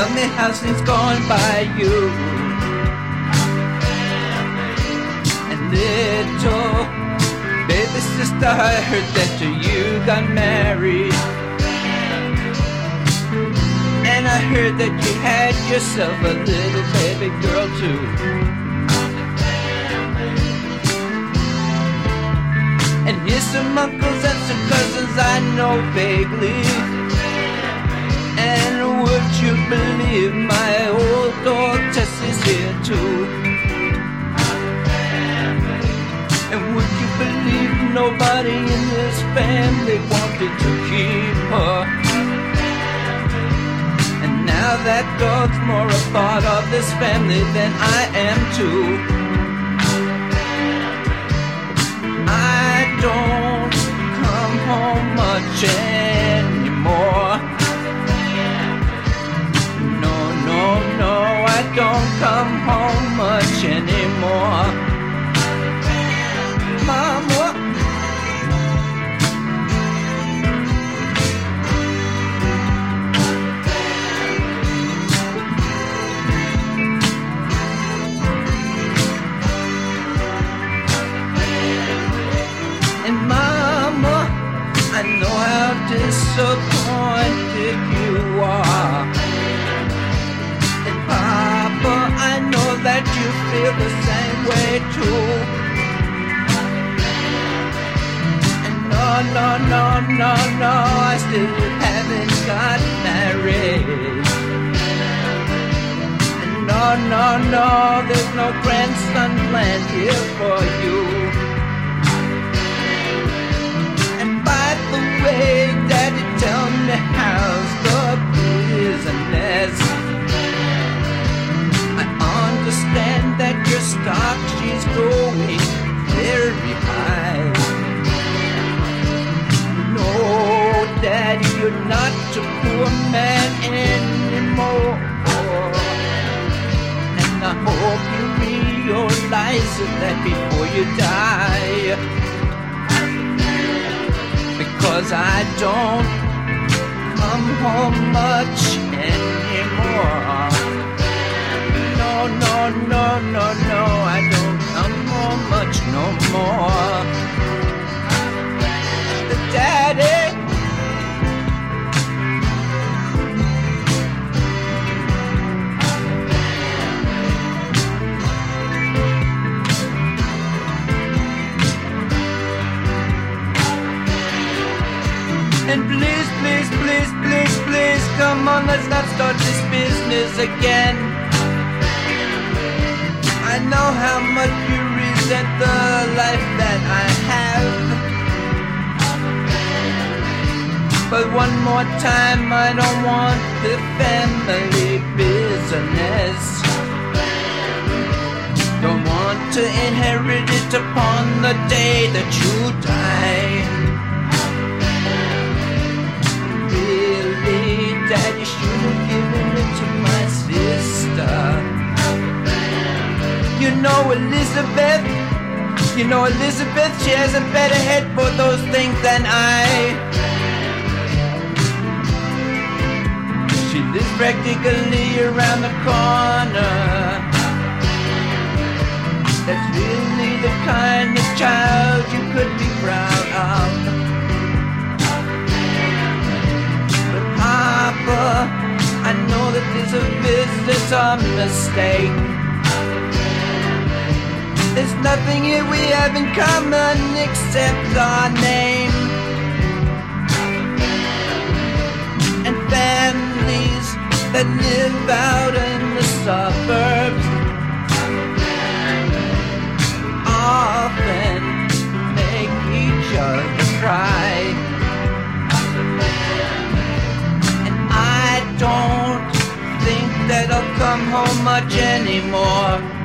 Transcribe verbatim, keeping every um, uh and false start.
tell me how things gone by you. And little baby sister, I heard that you got married. And I heard that you had yourself a little baby girl too. And here's some uncles and some cousins I know vaguely. And would you believe my old dog Tessie's here too? And would you believe nobody in this family wanted to keep her? And now that dog's more a part of this family than I am too. I don't come home much anymore. No, no, no, I don't come home much anymore. Mama. And Mama, I know how disappointed you are. And Papa, I know that you feel the same way too. And no, no, no, no, no, I still haven't got married. And no, no, no, there's no grandson planned here for you. Way, Daddy, tell me how's the business. I understand that your stock, she's going very high. No, Daddy, you're not a poor man anymore. And I hope you realize that before you die. Because I don't come home much anymore. No, no, no, no, no, I don't come home much no more. The Daddy. And please, please, please, please, please, come on, let's not start this business again. I know how much you resent the life that I have. But one more time, I don't want the family business. Don't want to inherit it upon the day that you die. Daddy should have given it to my sister. You know Elizabeth, you know Elizabeth, she has a better head for those things than I. She lives practically around the corner. That's really the kind of child you could be proud of. Papa, I know that this is a mistake. There's nothing here we have in common except our name. And families that live out in the suburbs often make each other cry. Don't think that I'll come home much anymore.